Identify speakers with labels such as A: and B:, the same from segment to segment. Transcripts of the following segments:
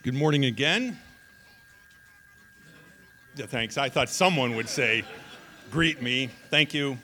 A: Good morning again. Yeah, thanks. I thought someone would say, greet me. Thank you.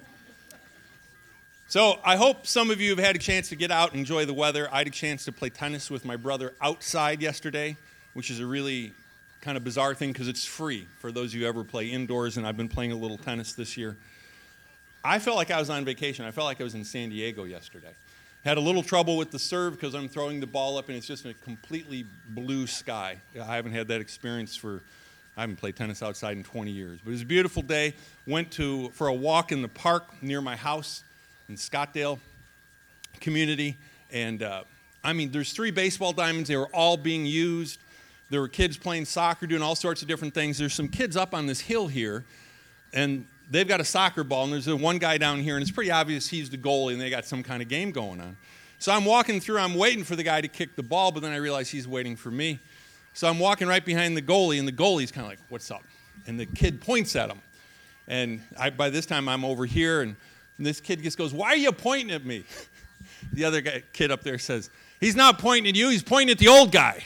A: So I hope some of you have had a chance to get out and enjoy the weather. I had a chance to play tennis with my brother outside yesterday, which is a really kind of bizarre thing because it's free for those of you who ever play indoors, and I've been playing a little tennis this year. I felt like I was on vacation. I felt like I was in San Diego yesterday. Had a little trouble with the serve because I'm throwing the ball up and it's just a completely blue sky. I haven't had that experience I haven't played tennis outside in 20 years. But it was a beautiful day. Went for a walk in the park near my house in Scottsdale community. And there's 3 baseball diamonds. They were all being used. There were kids playing soccer, doing all sorts of different things. There's some kids up on this hill here, and they've got a soccer ball, and there's one guy down here, and it's pretty obvious he's the goalie, and they got some kind of game going on. So I'm walking through, I'm waiting for the guy to kick the ball, but then I realize he's waiting for me. So I'm walking right behind the goalie, and the goalie's kind of like, what's up? And the kid points at him. And by this time, I'm over here, and this kid just goes, why are you pointing at me? The other kid up there says, he's not pointing at you, he's pointing at the old guy.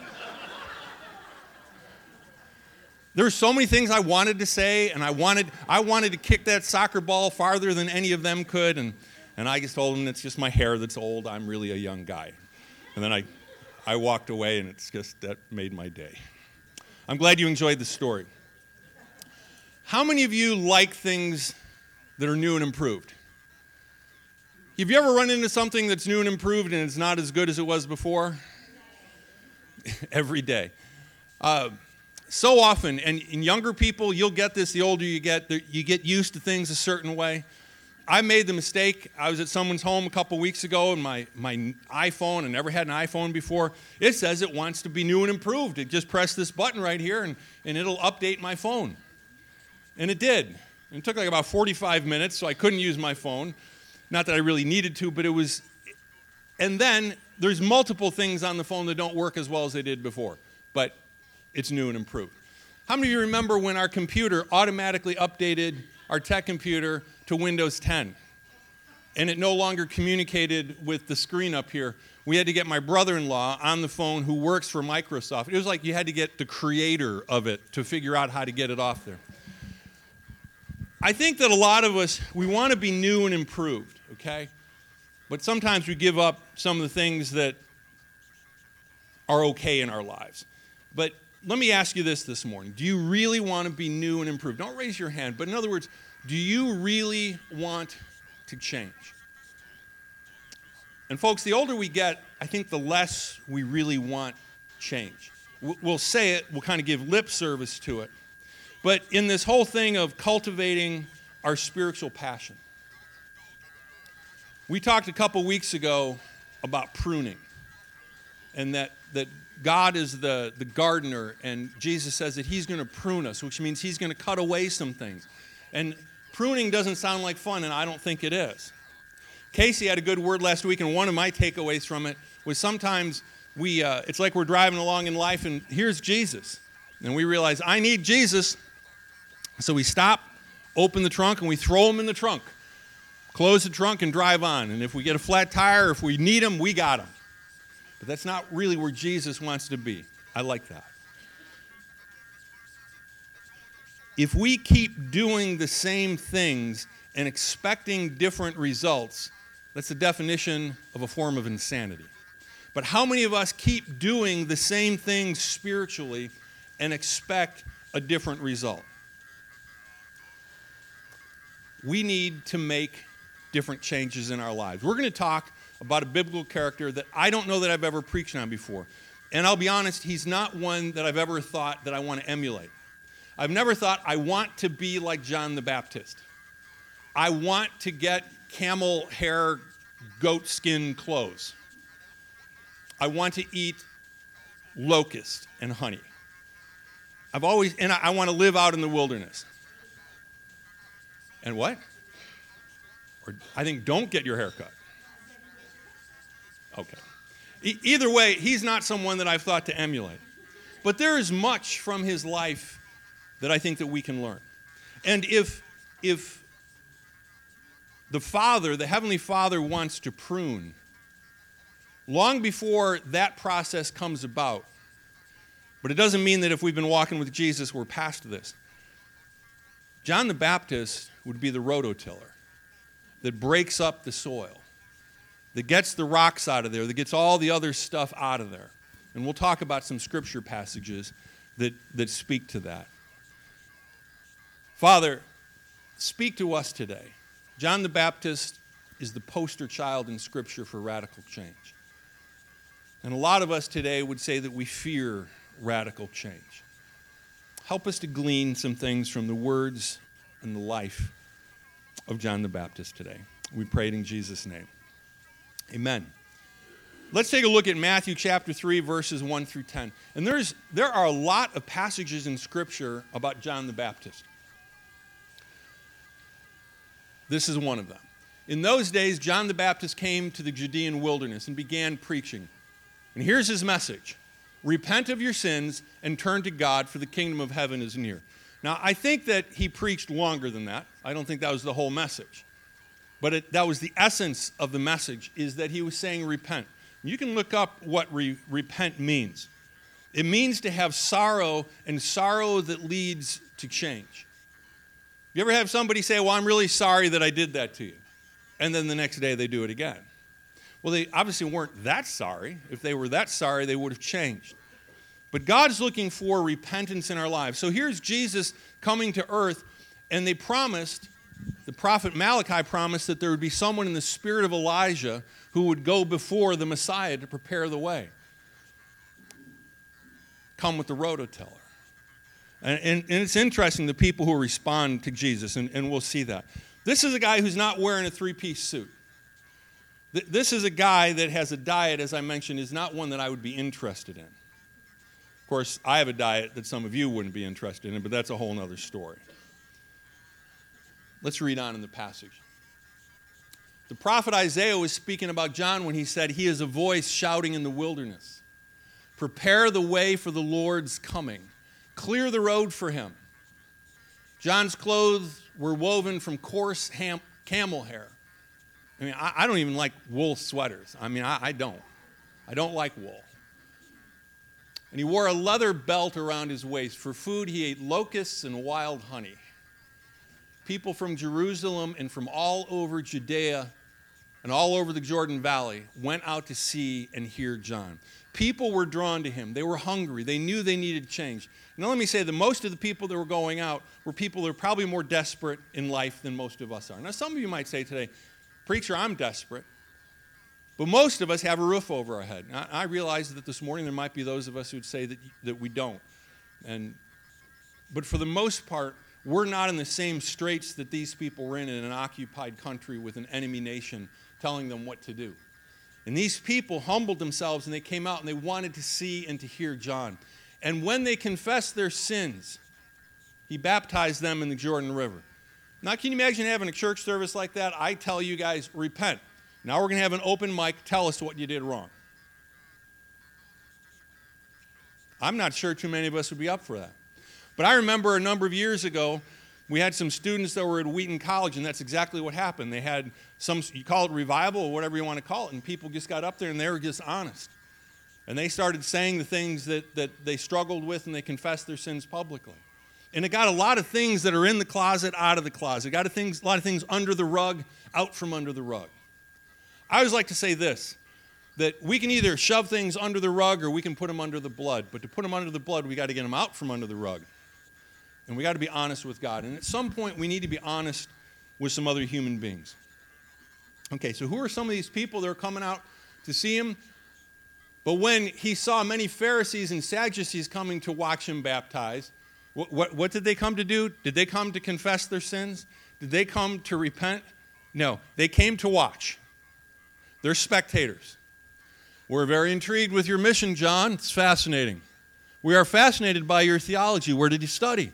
A: There were so many things I wanted to say, and I wanted to kick that soccer ball farther than any of them could, and I just told them it's just my hair that's old. I'm really a young guy. And then I walked away, and that made my day. I'm glad you enjoyed the story. How many of you like things that are new and improved? Have you ever run into something that's new and improved and it's not as good as it was before? Every day. So often, and in younger people, you'll get this the older you get used to things a certain way. I made the mistake. I was at someone's home a couple weeks ago, and my iPhone, I never had an iPhone before, it says it wants to be new and improved. It just press this button right here, and it'll update my phone. And it did. And it took like about 45 minutes, so I couldn't use my phone. Not that I really needed to, but it was. And then there's multiple things on the phone that don't work as well as they did before. But it's new and improved. How many of you remember when our computer automatically updated our tech computer to Windows 10? And it no longer communicated with the screen up here. We had to get my brother-in-law on the phone who works for Microsoft. It was like you had to get the creator of it to figure out how to get it off there. I think that a lot of us, we want to be new and improved, okay? But sometimes we give up some of the things that are okay in our lives. But let me ask you this morning. Do you really want to be new and improved? Don't raise your hand, but in other words, do you really want to change? And folks, the older we get, I think the less we really want change. We'll say it, we'll kind of give lip service to it. But in this whole thing of cultivating our spiritual passion, we talked a couple weeks ago about pruning, and that God is the gardener, and Jesus says that he's going to prune us, which means he's going to cut away some things. And pruning doesn't sound like fun, and I don't think it is. Casey had a good word last week, and one of my takeaways from it was sometimes it's like we're driving along in life, and here's Jesus. And we realize, I need Jesus. So we stop, open the trunk, and we throw him in the trunk. Close the trunk and drive on. And if we get a flat tire, if we need him, we got him. But that's not really where Jesus wants to be. I like that. If we keep doing the same things and expecting different results, that's the definition of a form of insanity. But how many of us keep doing the same things spiritually and expect a different result? We need to make different changes in our lives. We're going to talk about a biblical character that I don't know that I've ever preached on before. And I'll be honest, he's not one that I've ever thought that I want to emulate. I've never thought I want to be like John the Baptist. I want to get camel hair, goat skin clothes. I want to eat locust and honey. I want to live out in the wilderness. And what? Or I think don't get your hair cut. Okay. Either way, he's not someone that I've thought to emulate. But there is much from his life that I think that we can learn. And if the Heavenly Father wants to prune, long before that process comes about, But it doesn't mean that if we've been walking with Jesus, we're past this. John the Baptist would be the rototiller that breaks up the soil, that gets the rocks out of there, that gets all the other stuff out of there. And we'll talk about some scripture passages that speak to that. Father, speak to us today. John the Baptist is the poster child in Scripture for radical change. And a lot of us today would say that we fear radical change. Help us to glean some things from the words and the life of John the Baptist today. We pray it in Jesus' name. Amen. Let's take a look at Matthew chapter 3, verses 1 through 10. And there are a lot of passages in Scripture about John the Baptist. This is one of them. In those days, John the Baptist came to the Judean wilderness and began preaching. And here's his message. Repent of your sins and turn to God, for the kingdom of heaven is near. Now, I think that he preached longer than that. I don't think that was the whole message. But that was the essence of the message, is that he was saying repent. You can look up what repent means. It means to have sorrow, and sorrow that leads to change. You ever have somebody say, well, I'm really sorry that I did that to you? And then the next day they do it again. Well, they obviously weren't that sorry. If they were that sorry, they would have changed. But God's looking for repentance in our lives. So here's Jesus coming to earth, and they promised, the prophet Malachi promised that there would be someone in the spirit of Elijah who would go before the Messiah to prepare the way. Come with the rototiller. And it's interesting, the people who respond to Jesus, and we'll see that. This is a guy who's not wearing a three-piece suit. This is a guy that has a diet, as I mentioned, is not one that I would be interested in. Of course, I have a diet that some of you wouldn't be interested in, but that's a whole other story. Let's read on in the passage. The prophet Isaiah was speaking about John when he said, he is a voice shouting in the wilderness. Prepare the way for the Lord's coming. Clear the road for him. John's clothes were woven from coarse camel hair. I mean, I don't even like wool sweaters. I mean, I don't. I don't like wool. And he wore a leather belt around his waist. For food, he ate locusts and wild honey. People from Jerusalem and from all over Judea and all over the Jordan Valley went out to see and hear John. People were drawn to him. They were hungry. They knew they needed change. Now let me say that most of the people that were going out were people that are probably more desperate in life than most of us are. Now some of you might say today, preacher, I'm desperate. But most of us have a roof over our head. Now, I realize that this morning there might be those of us who would say that we don't. But for the most part, we're not in the same straits that these people were in an occupied country with an enemy nation telling them what to do. And these people humbled themselves, and they came out and they wanted to see and to hear John. And when they confessed their sins, he baptized them in the Jordan River. Now, can you imagine having a church service like that? I tell you guys, repent. Now we're going to have an open mic. Tell us what you did wrong. I'm not sure too many of us would be up for that. But I remember a number of years ago, we had some students that were at Wheaton College, and that's exactly what happened. They had some, you call it revival or whatever you want to call it, and people just got up there and they were just honest. And they started saying the things that they struggled with, and they confessed their sins publicly. And it got a lot of things that are in the closet out of the closet. It got a lot of things under the rug, out from under the rug. I always like to say this, that we can either shove things under the rug or we can put them under the blood. But to put them under the blood, we got to get them out from under the rug. And we got to be honest with God. And at some point, we need to be honest with some other human beings. Okay, so who are some of these people that are coming out to see him? But when he saw many Pharisees and Sadducees coming to watch him baptize, what did they come to do? Did they come to confess their sins? Did they come to repent? No, they came to watch. They're spectators. We're very intrigued with your mission, John. It's fascinating. We are fascinated by your theology. Where did you study?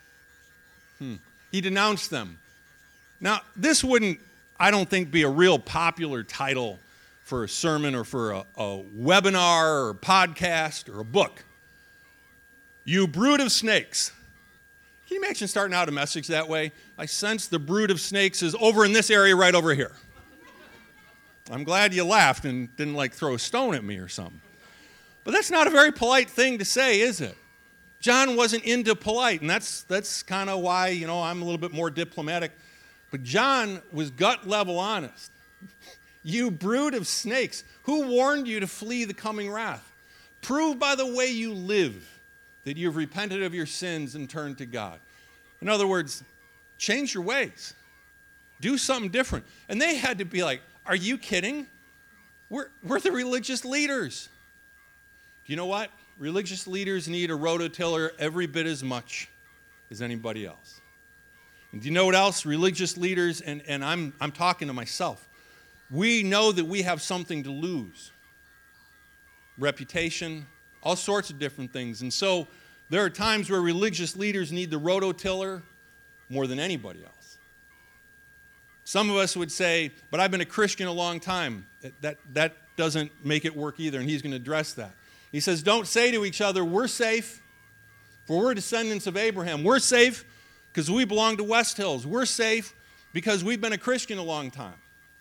A: He denounced them. Now, this wouldn't, I don't think, be a real popular title for a sermon or for a webinar or a podcast or a book. You brood of snakes. Can you imagine starting out a message that way? I sense the brood of snakes is over in this area right over here. I'm glad you laughed and didn't throw a stone at me or something. But that's not a very polite thing to say, is it? John wasn't into polite, and that's kind of why, I'm a little bit more diplomatic. But John was gut level honest. You brood of snakes, who warned you to flee the coming wrath? Prove by the way you live that you've repented of your sins and turned to God. In other words, change your ways. Do something different. And they had to be like, are you kidding? We're the religious leaders. Do you know what? Religious leaders need a rototiller every bit as much as anybody else. And do you know what else? Religious leaders, and I'm talking to myself, we know that we have something to lose. Reputation, all sorts of different things. And so there are times where religious leaders need the rototiller more than anybody else. Some of us would say, but I've been a Christian a long time. That doesn't make it work either, and he's going to address that. He says, don't say to each other, we're safe, for we're descendants of Abraham. We're safe because we belong to West Hills. We're safe because we've been a Christian a long time.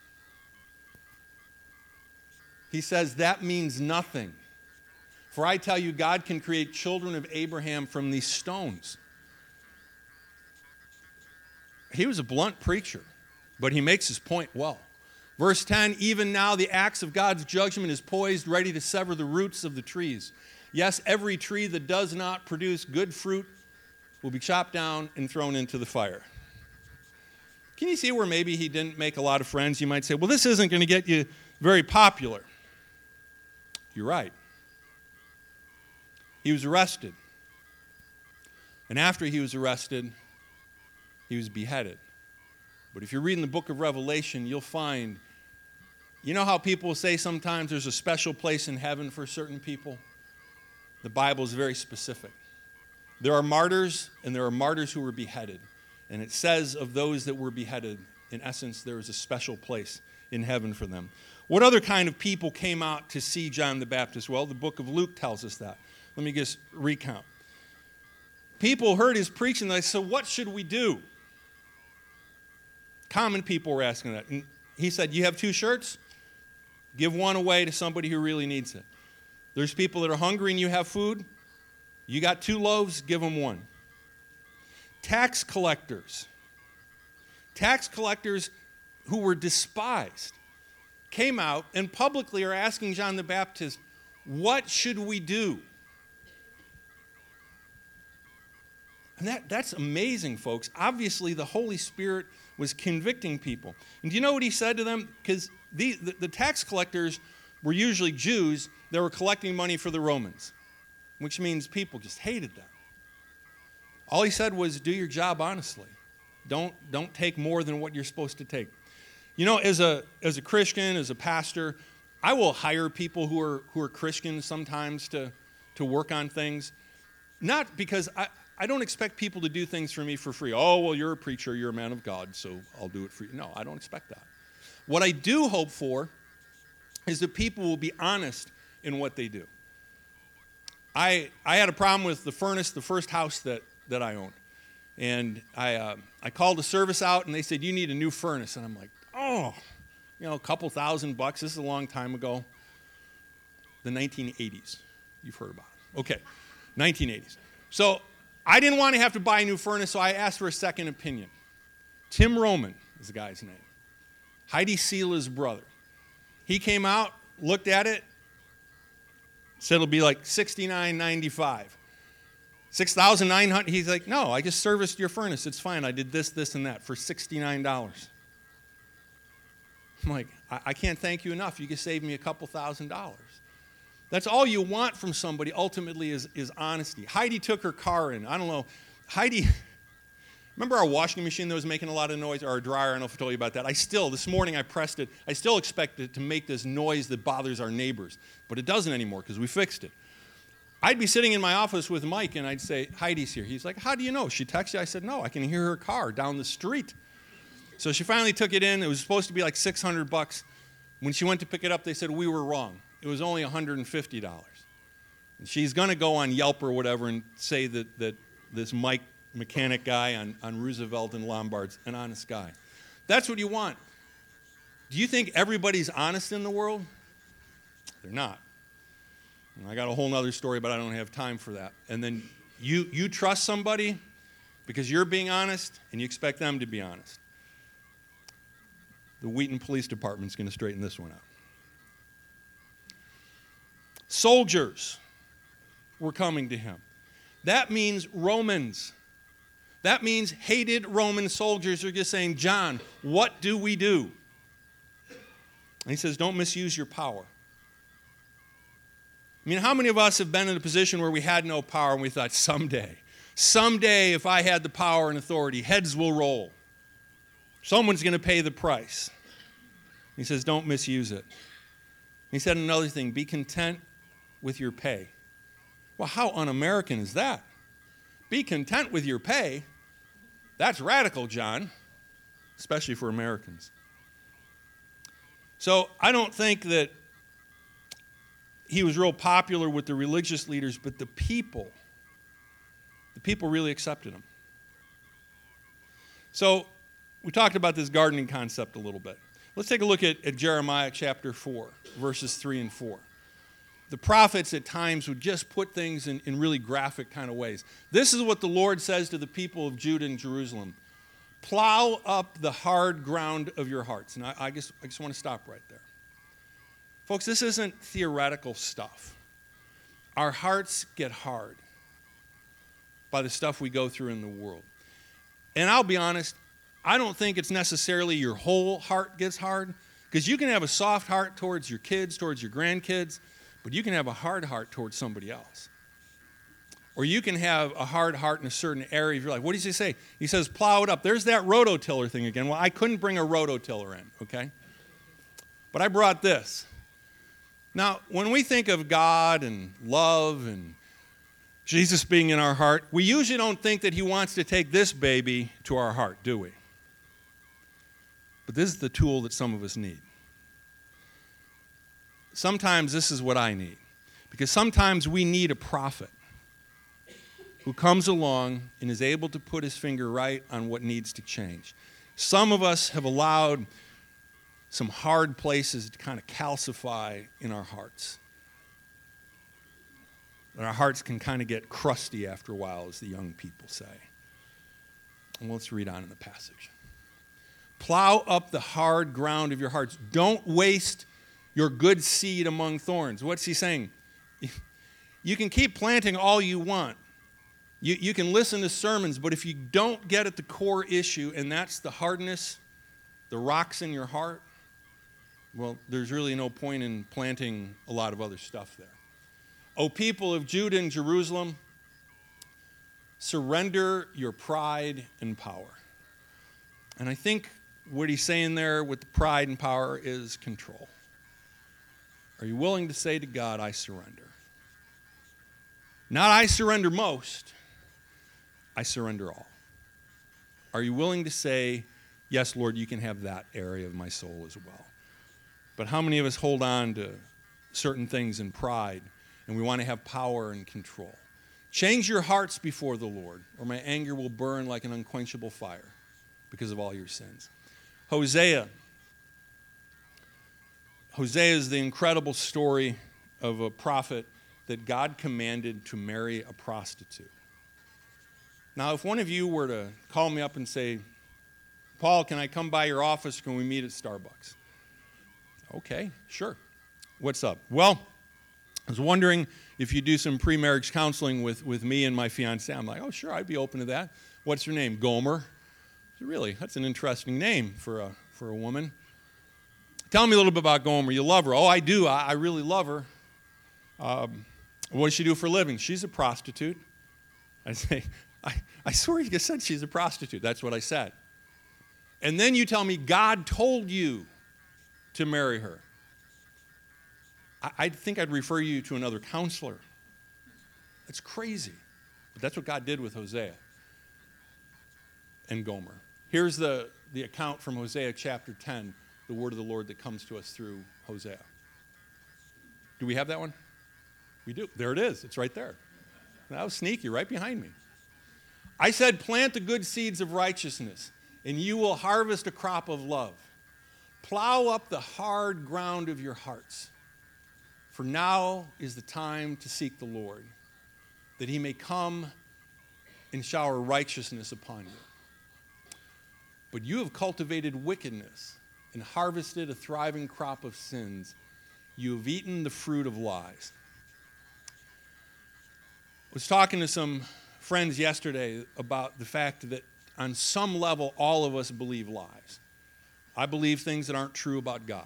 A: He says, that means nothing. For I tell you, God can create children of Abraham from these stones. He was a blunt preacher, but he makes his point well. Verse 10, even now the axe of God's judgment is poised, ready to sever the roots of the trees. Yes, every tree that does not produce good fruit will be chopped down and thrown into the fire. Can you see where maybe he didn't make a lot of friends? You might say, well, this isn't going to get you very popular. You're right. He was arrested. And after he was arrested, he was beheaded. But if you're reading the book of Revelation, you'll find, you know how people say sometimes there's a special place in heaven for certain people? The Bible is very specific. There are martyrs, and there are martyrs who were beheaded. And it says of those that were beheaded, in essence, there is a special place in heaven for them. What other kind of people came out to see John the Baptist? Well, the book of Luke tells us that. Let me just recount. People heard his preaching, and they said, what should we do? Common people were asking that. And he said, you have 2 shirts? Give one away to somebody who really needs it. There's people that are hungry and you have food. You got 2 loaves, give them 1. Tax collectors who were despised, came out and publicly are asking John the Baptist, what should we do? And that's amazing, folks. Obviously, the Holy Spirit was convicting people. And do you know what he said to them? Because the tax collectors were usually Jews that were collecting money for the Romans, which means people just hated them. All he said was, do your job honestly. Don't take more than what you're supposed to take. You know, as a Christian, as a pastor, I will hire people who are Christians sometimes to work on things. Not because I don't expect people to do things for me for free. Oh, well, you're a preacher, you're a man of God, so I'll do it for you. No, I don't expect that. What I do hope for is that people will be honest in what they do. I had a problem with the furnace, the first house that I owned. And I called the service out, and they said, you need a new furnace. And I'm like, oh, a couple $1,000. This is a long time ago. The 1980s. You've heard about it. Okay, 1980s. So I didn't want to have to buy a new furnace, so I asked for a second opinion. Tim Roman is the guy's name. Heidi Sela's brother. He came out, looked at it, said it'll be like $69.95. $6,900. He's like, no, I just serviced your furnace. It's fine. I did this, and that for $69. I'm like, I can't thank you enough. You can save me a couple $1,000. That's all you want from somebody ultimately is honesty. Heidi took her car in. I don't know. Heidi, remember our washing machine that was making a lot of noise, or our dryer? I don't know if I told you about that. This morning I pressed it. I still expect it to make this noise that bothers our neighbors, but it doesn't anymore because we fixed it. I'd be sitting in my office with Mike, and I'd say, Heidi's here. He's like, how do you know? She texted you? I said, no, I can hear her car down the street. So she finally took it in. It was supposed to be like $600. When she went to pick it up, they said, we were wrong. It was only $150. And she's going to go on Yelp or whatever and say that this Mike mechanic guy on Roosevelt and Lombard's an honest guy. That's what you want. Do you think everybody's honest in the world? They're not. And I got a whole nother story, but I don't have time for that. And then you trust somebody because you're being honest, and you expect them to be honest. The Wheaton Police Department's going to straighten this one out. Soldiers were coming to him. That means Romans. That means hated Roman soldiers are just saying, John, what do we do? And he says, don't misuse your power. I mean, how many of us have been in a position where we had no power and we thought, someday, if I had the power and authority, heads will roll. Someone's going to pay the price. He says, don't misuse it. He said another thing, be content with your pay. Well, how un-American is that? Be content with your pay? That's radical, John, especially for Americans. So I don't think that he was real popular with the religious leaders, but the people really accepted him. So we talked about this gardening concept a little bit. Let's take a look at Jeremiah chapter 4, verses 3 and 4. The prophets at times would just put things in really graphic kind of ways. This is what the Lord says to the people of Judah and Jerusalem. Plow up the hard ground of your hearts. And I just want to stop right there. Folks, this isn't theoretical stuff. Our hearts get hard by the stuff we go through in the world. And I'll be honest, I don't think it's necessarily your whole heart gets hard, because you can have a soft heart towards your kids, towards your grandkids, but you can have a hard heart towards somebody else. Or you can have a hard heart in a certain area of your life. What does he say? He says, plow it up. There's that rototiller thing again. Well, I couldn't bring a rototiller in, okay? But I brought this. Now, when we think of God and love and Jesus being in our heart, we usually don't think that he wants to take this baby to our heart, do we? But this is the tool that some of us need. Sometimes this is what I need. Because sometimes we need a prophet who comes along and is able to put his finger right on what needs to change. Some of us have allowed some hard places to kind of calcify in our hearts. And our hearts can kind of get crusty after a while, as the young people say. And let's read on in the passage. Plow up the hard ground of your hearts. Don't waste your good seed among thorns. What's he saying? You can keep planting all you want. You can listen to sermons, but if you don't get at the core issue, and that's the hardness, the rocks in your heart, well, there's really no point in planting a lot of other stuff there. O people of Judah and Jerusalem, surrender your pride and power. And I think what he's saying there with the pride and power is control. Are you willing to say to God, I surrender? Not I surrender most, I surrender all. Are you willing to say, yes, Lord, you can have that area of my soul as well? But how many of us hold on to certain things in pride, and we want to have power and control? Change your hearts before the Lord, or my anger will burn like an unquenchable fire because of all your sins. Hosea. Hosea is the incredible story of a prophet that God commanded to marry a prostitute. Now, if one of you were to call me up and say, Paul, can I come by your office? Can we meet at Starbucks? Okay, sure. What's up? Well, I was wondering if you do some pre-marriage counseling with me and my fiancée. I'm like, oh, sure, I'd be open to that. What's your name? Gomer. Really, that's an interesting name for a woman. Tell me a little bit about Gomer. You love her. Oh, I do. I really love her. What does she do for a living? She's a prostitute. I say, I swear you just said she's a prostitute. That's what I said. And then you tell me God told you to marry her. I think I'd refer you to another counselor. That's crazy. But that's what God did with Hosea and Gomer. Here's the account from Hosea chapter 10, the word of the Lord that comes to us through Hosea. Do we have that one? We do. There it is. It's right there. That was sneaky, right behind me. I said, plant the good seeds of righteousness, and you will harvest a crop of love. Plow up the hard ground of your hearts. For now is the time to seek the Lord, that he may come and shower righteousness upon you. But you have cultivated wickedness and harvested a thriving crop of sins. You have eaten the fruit of lies. I was talking to some friends yesterday about the fact that on some level, all of us believe lies. I believe things that aren't true about God.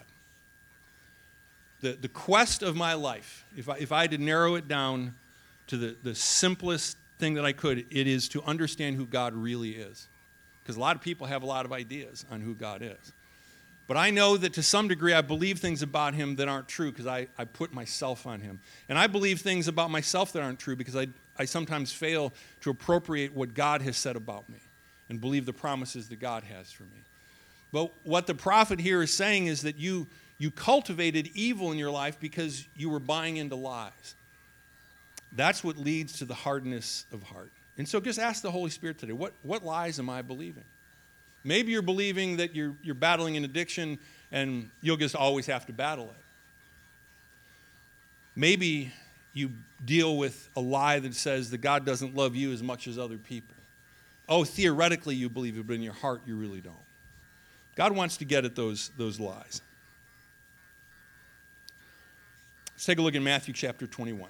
A: The quest of my life, if I had to narrow it down to the simplest thing that I could, it is to understand who God really is. Because a lot of people have a lot of ideas on who God is. But I know that to some degree I believe things about him that aren't true because I put myself on him. And I believe things about myself that aren't true because I sometimes fail to appropriate what God has said about me and believe the promises that God has for me. But what the prophet here is saying is that you cultivated evil in your life because you were buying into lies. That's what leads to the hardness of heart. And so just ask the Holy Spirit today, what lies am I believing? Maybe you're believing that you're battling an addiction and you'll just always have to battle it. Maybe you deal with a lie that says that God doesn't love you as much as other people. Oh, theoretically you believe it, but in your heart you really don't. God wants to get at those lies. Let's take a look at Matthew chapter 21.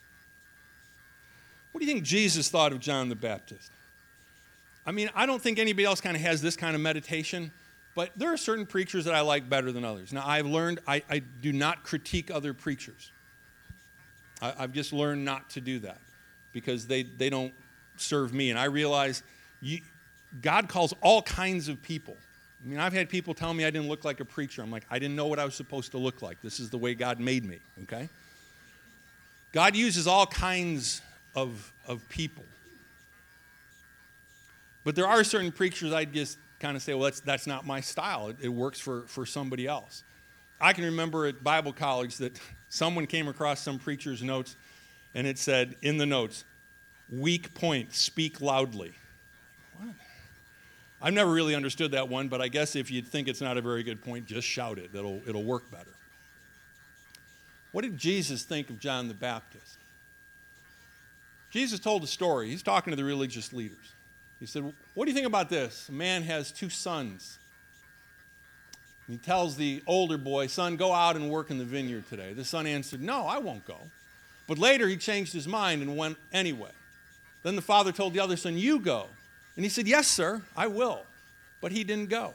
A: What do you think Jesus thought of John the Baptist? I mean, I don't think anybody else kind of has this kind of meditation, but there are certain preachers that I like better than others. Now, I've learned I do not critique other preachers. I've just learned not to do that because they don't serve me. And I realize God calls all kinds of people. I mean, I've had people tell me I didn't look like a preacher. I'm like, I didn't know what I was supposed to look like. This is the way God made me, okay? God uses all kinds of people. But there are certain preachers I'd just kind of say, well, that's not my style. It works for somebody else. I can remember at Bible college that someone came across some preacher's notes, and it said in the notes, weak point, speak loudly. What? I've never really understood that one, but I guess if you think it's not a very good point, just shout it. It'll work better. What did Jesus think of John the Baptist? Jesus told a story. He's talking to the religious leaders. He said, what do you think about this? A man has 2 sons. He tells the older boy, son, go out and work in the vineyard today. The son answered, no, I won't go. But later he changed his mind and went anyway. Then the father told the other son, you go. And he said, yes, sir, I will. But he didn't go.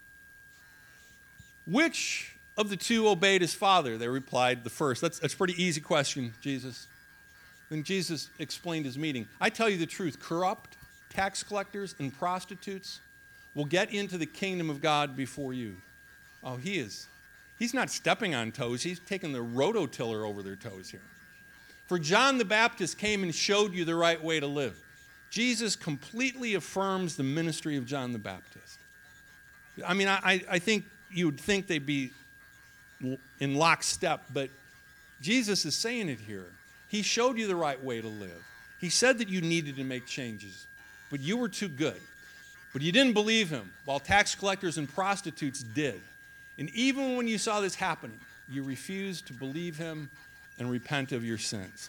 A: Which of the 2 obeyed his father? They replied, the first. That's a pretty easy question, Jesus. Then Jesus explained his meaning. I tell you the truth, corrupt tax collectors and prostitutes will get into the kingdom of God before you. Oh, he's not stepping on toes. He's taking the rototiller over their toes here. For John the Baptist came and showed you the right way to live. Jesus completely affirms the ministry of John the Baptist. I mean, I think you would think they'd be in lockstep, but Jesus is saying it here. He showed you the right way to live. He said that you needed to make changes, but you were too good. But you didn't believe him, while tax collectors and prostitutes did. And even when you saw this happening, you refused to believe him and repent of your sins.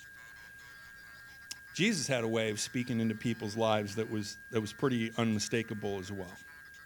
A: Jesus had a way of speaking into people's lives that was pretty unmistakable as well.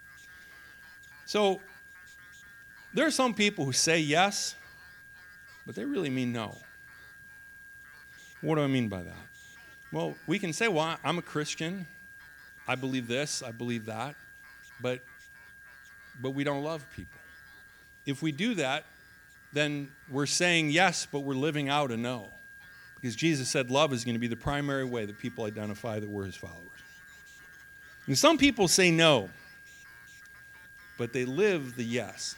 A: So there are some people who say yes, but they really mean no. What do I mean by that? Well, we can say, well, I'm a Christian. I believe this, I believe that, but we don't love people. If we do that, then we're saying yes, but we're living out a no. Because Jesus said love is going to be the primary way that people identify that we're his followers. And some people say no, but they live the yes.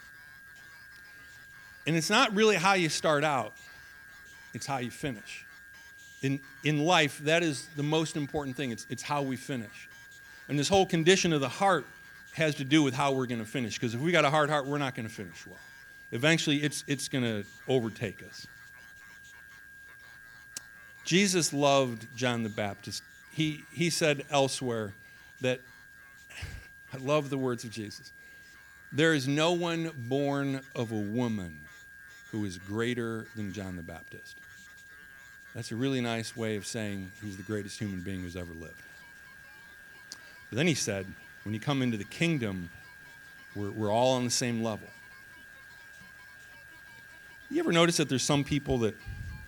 A: And it's not really how you start out, it's how you finish. In life, that is the most important thing. It's how we finish. And this whole condition of the heart has to do with how we're going to finish. Because if we got a hard heart, we're not going to finish well. Eventually, it's going to overtake us. Jesus loved John the Baptist. He said elsewhere that, I love the words of Jesus, there is no one born of a woman who is greater than John the Baptist. That's a really nice way of saying he's the greatest human being who's ever lived. But then he said, when you come into the kingdom, we're all on the same level. You ever notice that there's some people that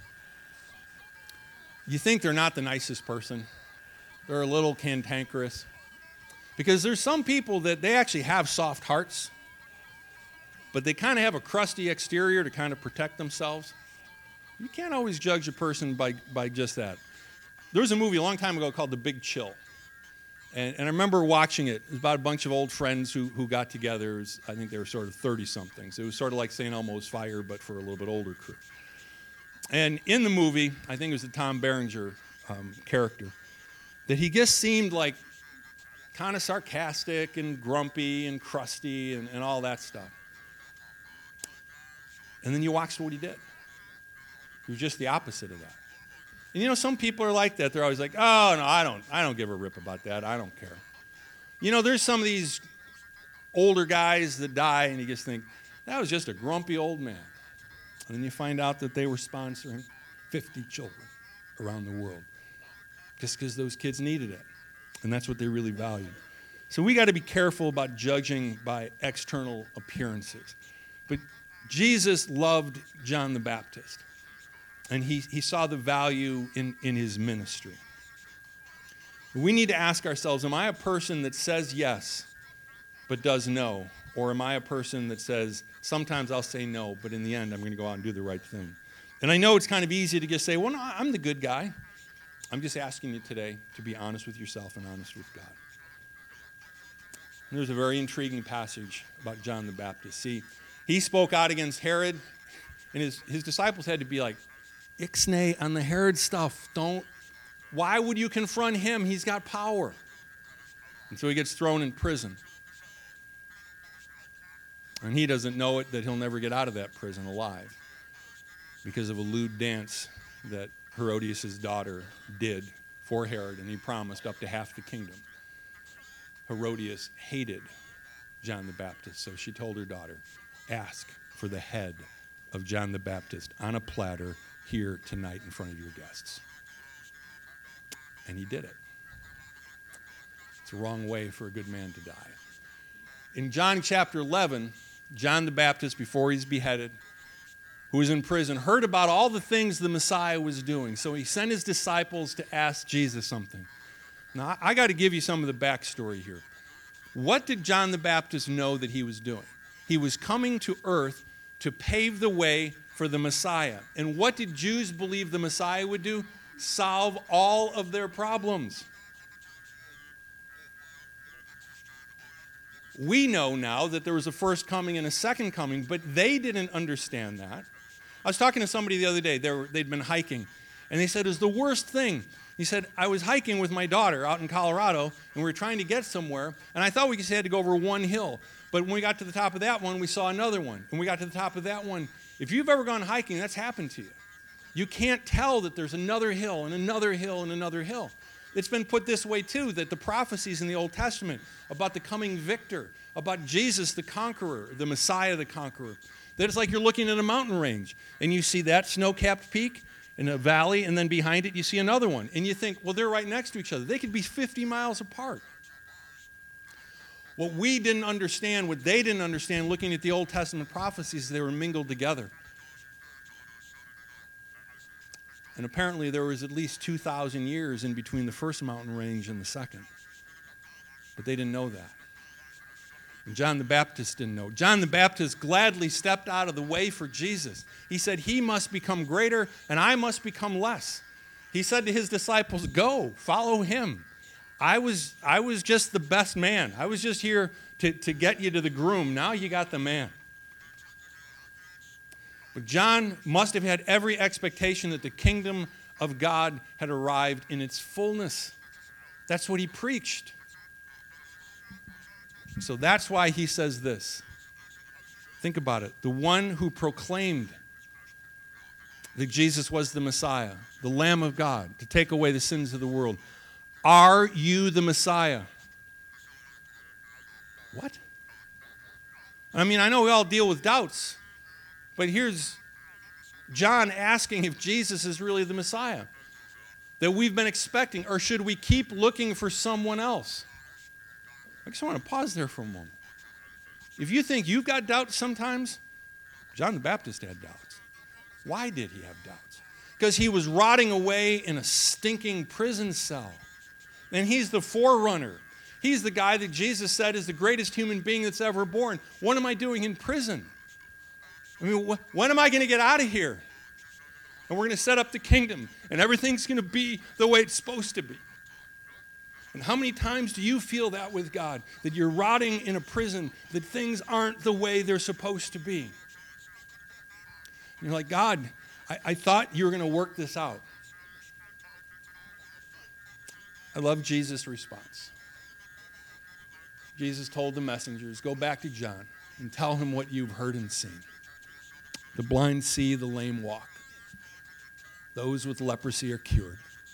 A: you think they're not the nicest person? They're a little cantankerous. Because there's some people that they actually have soft hearts, but they kind of have a crusty exterior to kind of protect themselves. You can't always judge a person by just that. There was a movie a long time ago called The Big Chill. And I remember watching it. It was about a bunch of old friends who got together. I think they were sort of 30-somethings. It was sort of like St. Elmo's Fire, but for a little bit older crew. And in the movie, I think it was the Tom Berenger character, that he just seemed like kind of sarcastic and grumpy and crusty and all that stuff. And then you watched what he did. He was just the opposite of that. And you know, some people are like that. They're always like, oh, no, I don't give a rip about that. I don't care. You know, there's some of these older guys that die, and you just think, that was just a grumpy old man. And then you find out that they were sponsoring 50 children around the world just because those kids needed it. And that's what they really valued. So we got to be careful about judging by external appearances. But Jesus loved John the Baptist. And he saw the value in his ministry. We need to ask ourselves, am I a person that says yes, but does no? Or am I a person that says, sometimes I'll say no, but in the end, I'm going to go out and do the right thing? And I know it's kind of easy to just say, well, no, I'm the good guy. I'm just asking you today to be honest with yourself and honest with God. And there's a very intriguing passage about John the Baptist. See, he spoke out against Herod, and his disciples had to be like, ixnay on the Herod stuff. Why would you confront him? He's got power. And so he gets thrown in prison. And he doesn't know it that he'll never get out of that prison alive because of a lewd dance that Herodias' daughter did for Herod, and he promised up to half the kingdom. Herodias hated John the Baptist, so she told her daughter, ask for the head of John the Baptist on a platter here tonight in front of your guests. And he did it. It's the wrong way for a good man to die. In John chapter 11, John the Baptist, before he's beheaded, who was in prison, heard about all the things the Messiah was doing. So he sent his disciples to ask Jesus something. Now, I got to give you some of the backstory here. What did John the Baptist know that he was doing? He was coming to earth to pave the way for the Messiah. And what did Jews believe the Messiah would do? Solve all of their problems. We know now that there was a first coming and a second coming, but they didn't understand that. I was talking to somebody the other day. They'd been hiking, and they said it was the worst thing. He said, I was hiking with my daughter out in Colorado, and we were trying to get somewhere, and I thought we just had to go over one hill. But when we got to the top of that one, we saw another one. And we got to the top of that one. If you've ever gone hiking, that's happened to you. You can't tell that there's another hill and another hill and another hill. It's been put this way, too, that the prophecies in the Old Testament about the coming victor, about Jesus the conqueror, the Messiah the conqueror, that it's like you're looking at a mountain range, and you see that snow-capped peak in a valley, and then behind it you see another one. And you think, well, they're right next to each other. They could be 50 miles apart. What we didn't understand, what they didn't understand looking at the Old Testament prophecies, they were mingled together. And apparently there was at least 2,000 years in between the first mountain range and the second. But they didn't know that. And John the Baptist didn't know. John the Baptist gladly stepped out of the way for Jesus. He said, he must become greater and I must become less. He said to his disciples, go, follow him. I was just the best man. I was just here to get you to the groom. Now you got the man. But John must have had every expectation that the kingdom of God had arrived in its fullness. That's what he preached. So that's why he says this. Think about it. The one who proclaimed that Jesus was the Messiah, the Lamb of God, to take away the sins of the world. Are you the Messiah? What? I mean, I know we all deal with doubts, but here's John asking if Jesus is really the Messiah that we've been expecting, or should we keep looking for someone else? I just want to pause there for a moment. If you think you've got doubts sometimes, John the Baptist had doubts. Why did he have doubts? Because he was rotting away in a stinking prison cell. And he's the forerunner. He's the guy that Jesus said is the greatest human being that's ever born. What am I doing in prison? I mean, when am I going to get out of here? And we're going to set up the kingdom, and everything's going to be the way it's supposed to be. And how many times do you feel that with God, that you're rotting in a prison, that things aren't the way they're supposed to be? And you're like, God, I thought you were going to work this out. I love Jesus' response. Jesus told the messengers, go back to John and tell him what you've heard and seen. The blind see, the lame walk. Those with leprosy are cured.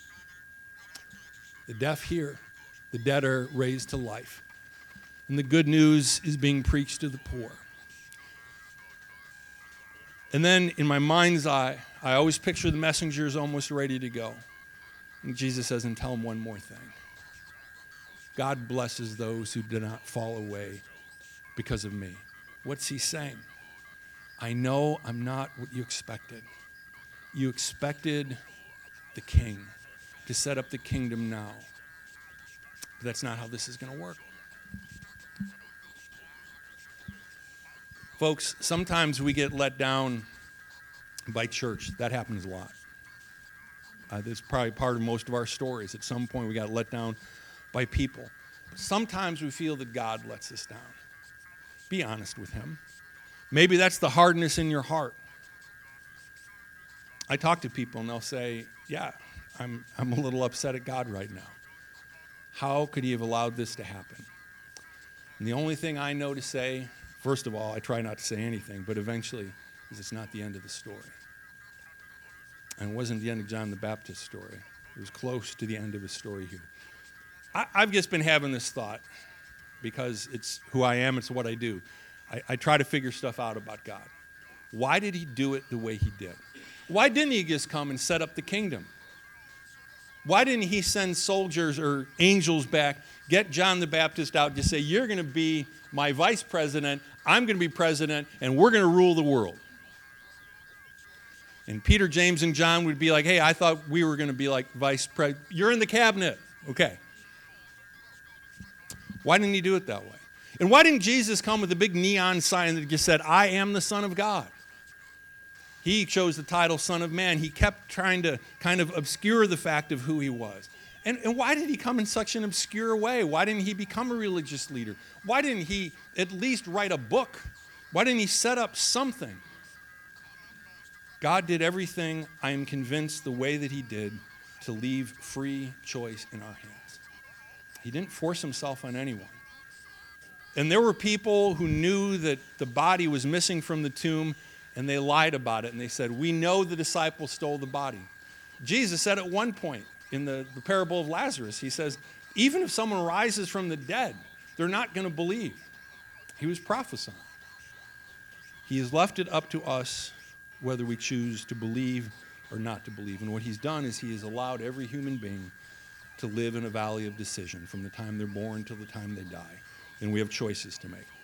A: The deaf hear, the dead are raised to life. And the good news is being preached to the poor. And then in my mind's eye, I always picture the messengers almost ready to go. And Jesus says, and tell them one more thing. God blesses those who do not fall away because of me. What's he saying? I know I'm not what you expected. You expected the king to set up the kingdom now. But that's not how this is going to work. Folks, sometimes we get let down by church. That happens a lot. That's probably part of most of our stories. At some point we got let down by people. Sometimes we feel that God lets us down. Be honest with him. Maybe that's the hardness in your heart. I talk to people and they'll say, yeah, I'm a little upset at God right now. How could he have allowed this to happen? And the only thing I know to say, first of all, I try not to say anything, but eventually, is it's not the end of the story. And it wasn't the end of John the Baptist's story. It was close to the end of his story here. I've just been having this thought because it's who I am, it's what I do. I try to figure stuff out about God. Why did he do it the way he did? Why didn't he just come and set up the kingdom? Why didn't he send soldiers or angels back, get John the Baptist out, just say, you're going to be my vice president, I'm going to be president, and we're going to rule the world? And Peter, James, and John would be like, hey, I thought we were going to be like vice president. You're in the cabinet. Okay. Why didn't he do it that way? And why didn't Jesus come with a big neon sign that just said, I am the Son of God? He chose the title Son of Man. He kept trying to kind of obscure the fact of who he was. And why did he come in such an obscure way? Why didn't he become a religious leader? Why didn't he at least write a book? Why didn't he set up something? God did everything, I am convinced, the way that he did to leave free choice in our hands. He didn't force himself on anyone. And there were people who knew that the body was missing from the tomb, and they lied about it, and they said, we know the disciples stole the body. Jesus said at one point in the parable of Lazarus, he says, even if someone rises from the dead, they're not going to believe. He was prophesying. He has left it up to us whether we choose to believe or not to believe. And what he's done is he has allowed every human being to live in a valley of decision from the time they're born till the time they die. And we have choices to make.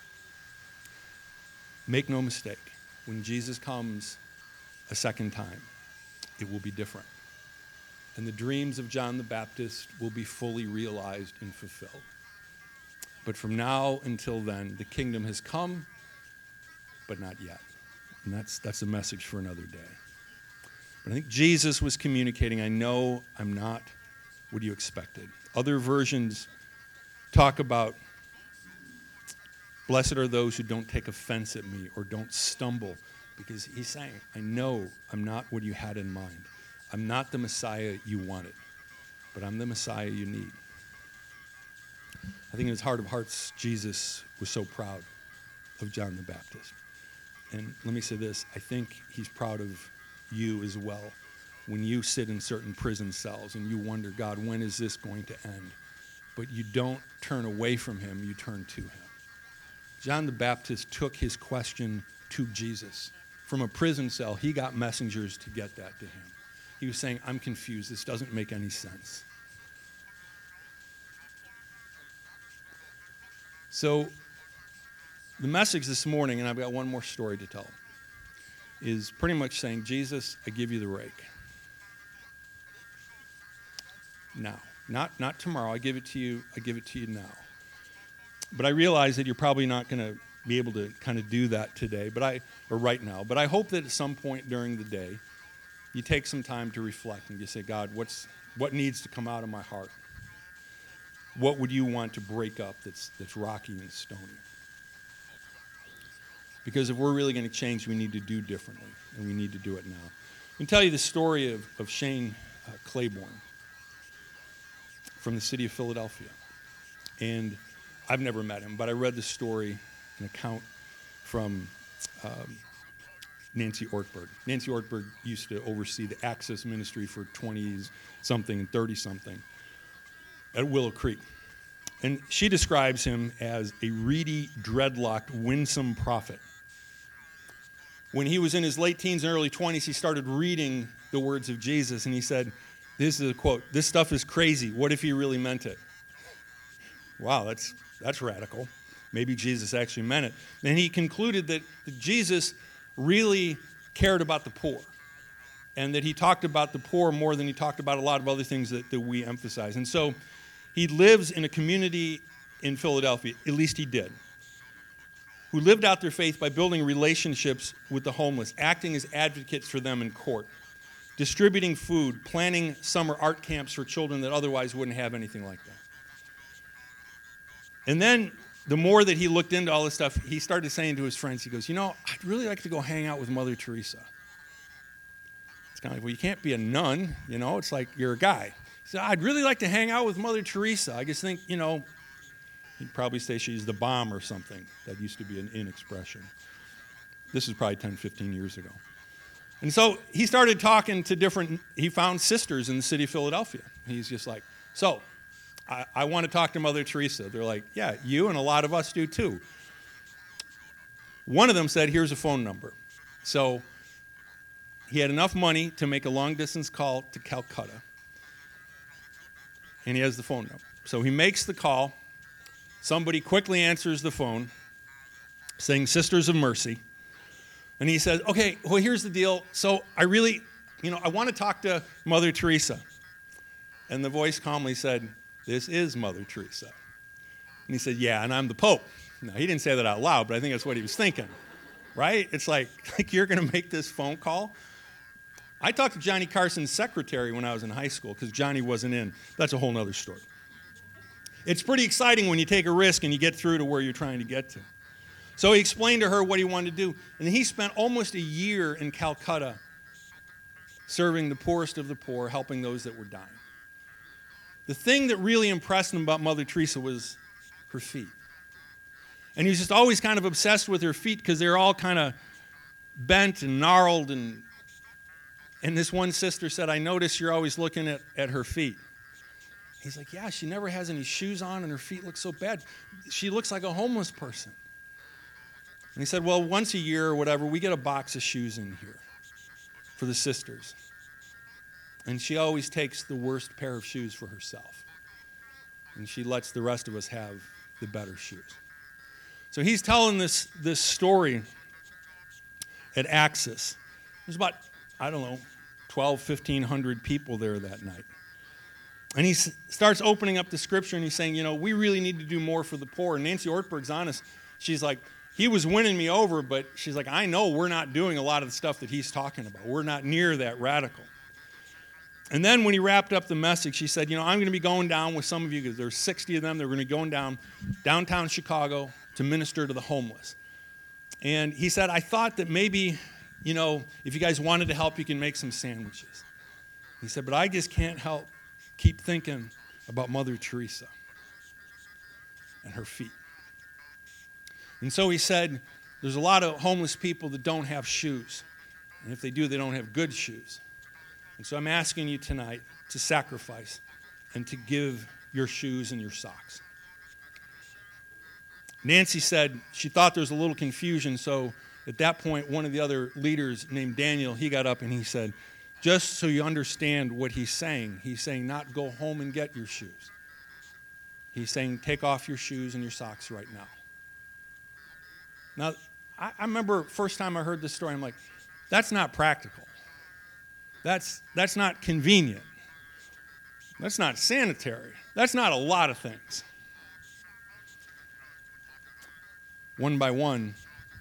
A: Make no mistake, when Jesus comes a second time, it will be different. And the dreams of John the Baptist will be fully realized and fulfilled. But from now until then, the kingdom has come, but not yet. And that's a message for another day. But I think Jesus was communicating, I know I'm not what you expected. Other versions talk about, blessed are those who don't take offense at me or don't stumble, because he's saying, I know I'm not what you had in mind. I'm not the Messiah you wanted, but I'm the Messiah you need. I think in his heart of hearts, Jesus was so proud of John the Baptist. And let me say this, I think he's proud of you as well. When you sit in certain prison cells and you wonder, God, when is this going to end? But you don't turn away from him, you turn to him. John the Baptist took his question to Jesus. from a prison cell, he got messengers to get that to him. He was saying, I'm confused. This doesn't make any sense. So the message this morning, and I've got one more story to tell, is pretty much saying, Jesus, I give you the rake. Now. Not tomorrow. I give it to you now. But I realize that you're probably not going to be able to kind of do that today, or right now. But I hope that at some point during the day, you take some time to reflect and you say, God, what needs to come out of my heart? What would you want to break up that's rocky and stony? Because if we're really going to change, we need to do differently, and we need to do it now. I can tell you the story of Shane Claiborne from the city of Philadelphia. And I've never met him, but I read the story, an account from Nancy Ortberg. Nancy Ortberg used to oversee the Access Ministry for 20-something and 30-something at Willow Creek. And she describes him as a reedy, dreadlocked, winsome prophet. When he was in his late teens and early 20s, he started reading the words of Jesus, and he said, this is a quote, "This stuff is crazy. What if he really meant it?" Wow, that's radical. Maybe Jesus actually meant it. Then he concluded that Jesus really cared about the poor, and that he talked about the poor more than he talked about a lot of other things that we emphasize. And so he lives in a community in Philadelphia, at least he did, who lived out their faith by building relationships with the homeless, acting as advocates for them in court, distributing food, planning summer art camps for children that otherwise wouldn't have anything like that. And then the more that he looked into all this stuff, he started saying to his friends, he goes, I'd really like to go hang out with Mother Teresa. It's kind of like, well, you can't be a nun, it's like you're a guy. He said, I'd really like to hang out with Mother Teresa. I just think, he'd probably say she's the bomb or something. That used to be an in expression. This is probably 10, 15 years ago. And so he started talking to he found sisters in the city of Philadelphia. He's just like, so I want to talk to Mother Teresa. They're like, yeah, you and a lot of us do too. One of them said, here's a phone number. So he had enough money to make a long-distance call to Calcutta. And he has the phone number. So he makes the call. Somebody quickly answers the phone, saying, Sisters of Mercy. And he says, okay, well, here's the deal. So I really, I want to talk to Mother Teresa. And the voice calmly said, this is Mother Teresa. And he said, yeah, and I'm the Pope. Now, he didn't say that out loud, but I think that's what he was thinking, right? It's like you're going to make this phone call? I talked to Johnny Carson's secretary when I was in high school because Johnny wasn't in. That's a whole other story. It's pretty exciting when you take a risk and you get through to where you're trying to get to. So he explained to her what he wanted to do, and he spent almost a year in Calcutta serving the poorest of the poor, helping those that were dying. The thing that really impressed him about Mother Teresa was her feet. And he was just always kind of obsessed with her feet because they're all kind of bent and gnarled. And this one sister said, I notice you're always looking at her feet. He's like, yeah, she never has any shoes on and her feet look so bad. She looks like a homeless person. And he said, well, once a year or whatever, we get a box of shoes in here for the sisters. And she always takes the worst pair of shoes for herself. And she lets the rest of us have the better shoes. So he's telling this story at Axis. There's about, 1,200 people there that night. And he starts opening up the scripture and he's saying, we really need to do more for the poor. And Nancy Ortberg's honest. She's like, he was winning me over, but she's like, I know we're not doing a lot of the stuff that he's talking about. We're not near that radical. And then when he wrapped up the message, she said, I'm going to be going down with some of you, because there's 60 of them. They're going to be going downtown Chicago to minister to the homeless. And he said, I thought that maybe, if you guys wanted to help, you can make some sandwiches. He said, but I just can't help keep thinking about Mother Teresa and her feet. And so he said, there's a lot of homeless people that don't have shoes. And if they do, they don't have good shoes. And so I'm asking you tonight to sacrifice and to give your shoes and your socks. Nancy said she thought there was a little confusion, so At that point, one of the other leaders named Daniel, he got up and he said, just so you understand what he's saying not go home and get your shoes. He's saying take off your shoes and your socks right now. Now, I remember first time I heard this story, I'm like, that's not practical. That's not convenient. That's not sanitary. That's not a lot of things. One by one,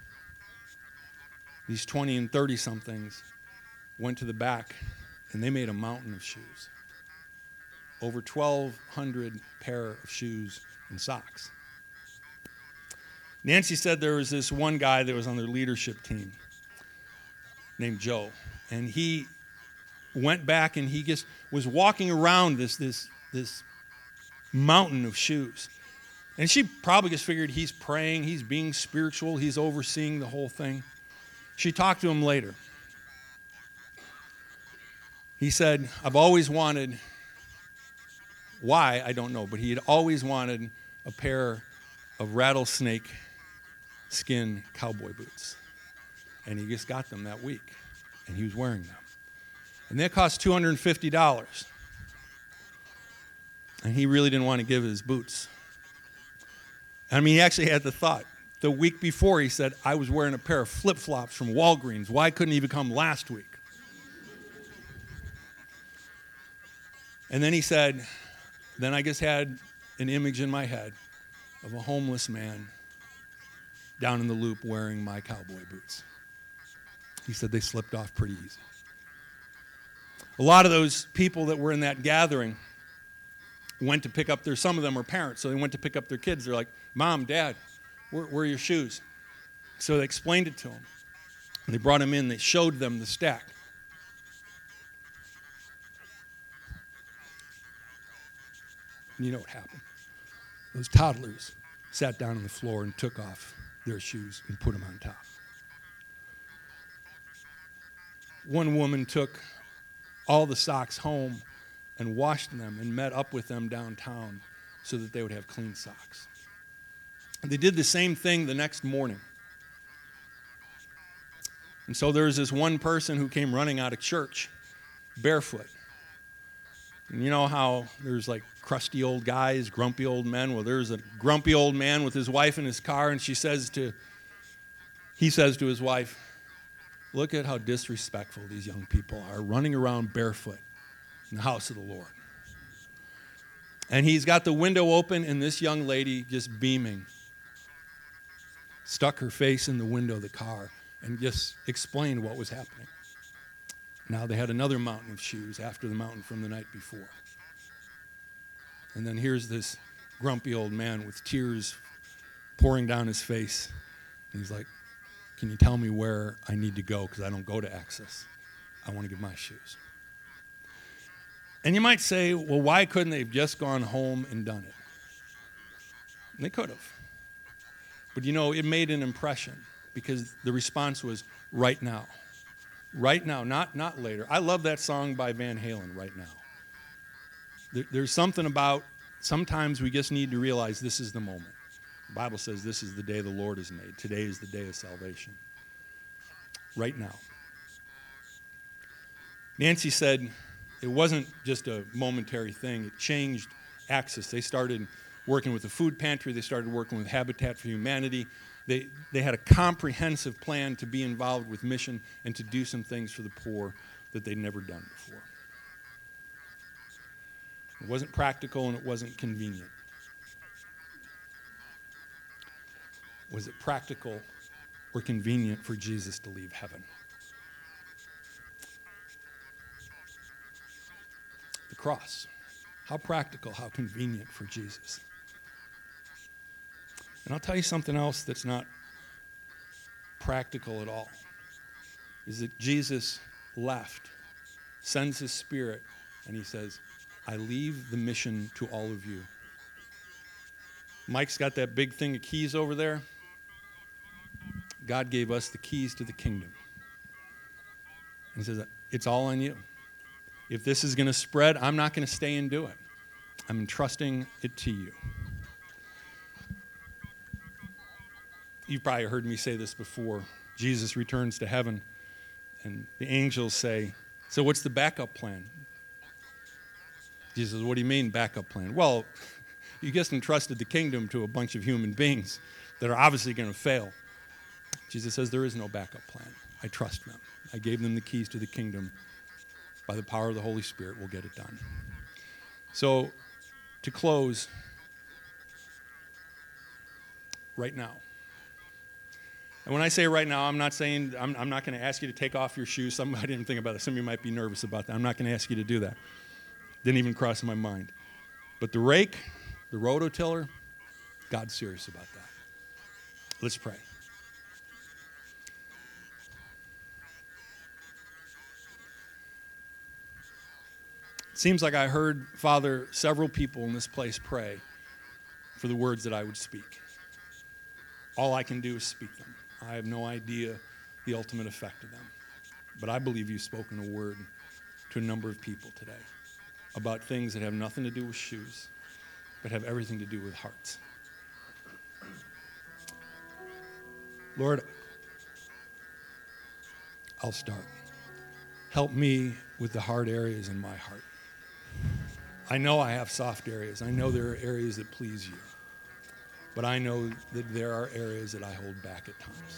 A: these 20 and 30-somethings went to the back, and they made a mountain of shoes. Over 1,200 pair of shoes and socks. Nancy said there was this one guy that was on their leadership team named Joe, and he went back and he just was walking around this mountain of shoes. And she probably just figured he's praying, he's being spiritual, he's overseeing the whole thing. She talked to him later. He said, I've always wanted, why, I don't know, but he had always wanted a pair of rattlesnake skin cowboy boots. And he just got them that week, and he was wearing them. And they cost $250. And he really didn't want to give his boots. I mean, he actually had the thought. The week before, he said, I was wearing a pair of flip-flops from Walgreens. Why couldn't he even come last week? And then he said, then I just had an image in my head of a homeless man down in the loop wearing my cowboy boots. He said they slipped off pretty easy. A lot of those people that were in that gathering went to pick up some of them were parents, so they went to pick up their kids. They're like, Mom, Dad, where are your shoes? So they explained it to them. And they brought them in, they showed them the stack. And you know what happened? Those toddlers sat down on the floor and took off their shoes and put them on top. One woman took all the socks home and washed them and met up with them downtown so that they would have clean socks. And they did the same thing the next morning. And so there was this one person who came running out of church barefoot. And you know how there's like crusty old guys, grumpy old men? Well, there's a grumpy old man with his wife in his car, and he says to his wife, look at how disrespectful these young people are, running around barefoot in the house of the Lord. And he's got the window open, and this young lady, just beaming, stuck her face in the window of the car and just explained what was happening. Now they had another mountain of shoes after the mountain from the night before. And then here's this grumpy old man with tears pouring down his face. And he's like, can you tell me where I need to go? Because I don't go to Access. I want to get my shoes. And you might say, well, why couldn't they have just gone home and done it? And they could have. But you know, it made an impression because the response was right now. Right now, not later. I love that song by Van Halen, Right Now. There's something about, sometimes we just need to realize this is the moment. The Bible says this is the day the Lord has made. Today is the day of salvation. Right now. Nancy said it wasn't just a momentary thing. It changed Access. They started working with the food pantry. They started working with Habitat for Humanity. They had a comprehensive plan to be involved with mission and to do some things for the poor that they'd never done before. It wasn't practical and it wasn't convenient. Was it practical or convenient for Jesus to leave heaven? The cross. How practical, how convenient for Jesus. And I'll tell you something else that's not practical at all, is that Jesus left, sends his Spirit, and he says, I leave the mission to all of you. Mike's got that big thing of keys over there. God gave us the keys to the kingdom. And he says, it's all on you. If this is going to spread, I'm not going to stay and do it. I'm entrusting it to you. You've probably heard me say this before. Jesus returns to heaven, and the angels say, so what's the backup plan? Jesus says, what do you mean backup plan? Well, you just entrusted the kingdom to a bunch of human beings that are obviously going to fail. Jesus says, there is no backup plan. I trust them. I gave them the keys to the kingdom. By the power of the Holy Spirit, we'll get it done. So, to close, right now. And when I say right now, I'm not saying, I'm not going to ask you to take off your shoes. I didn't even think about it. Some of you might be nervous about that. I'm not going to ask you to do that. Didn't even cross my mind. But the rake, the rototiller, God's serious about that. Let's pray. It seems like I heard, Father, several people in this place pray for the words that I would speak. All I can do is speak them. I have no idea the ultimate effect of them. But I believe you've spoken a word to a number of people today about things that have nothing to do with shoes, but have everything to do with hearts. Lord, I'll start. Help me with the hard areas in my heart. I know I have soft areas. I know there are areas that please you. But I know that there are areas that I hold back at times.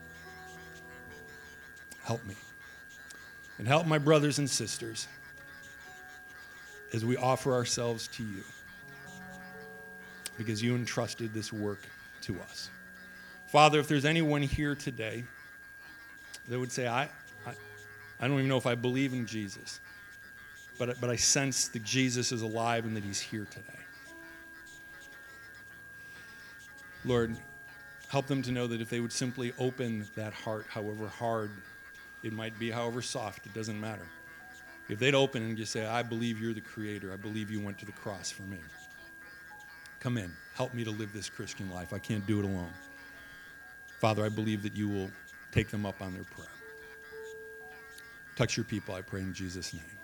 A: Help me. And help my brothers and sisters as we offer ourselves to you. Because you entrusted this work to us. Father, if there's anyone here today that would say, I don't even know if I believe in Jesus, but I sense that Jesus is alive and that he's here today. Lord, help them to know that if they would simply open that heart, however hard it might be, however soft, it doesn't matter. If they'd open and just say, I believe you're the creator. I believe you went to the cross for me. Come in. Help me to live this Christian life. I can't do it alone. Father, I believe that you will take them up on their prayer. Touch your people, I pray in Jesus' name.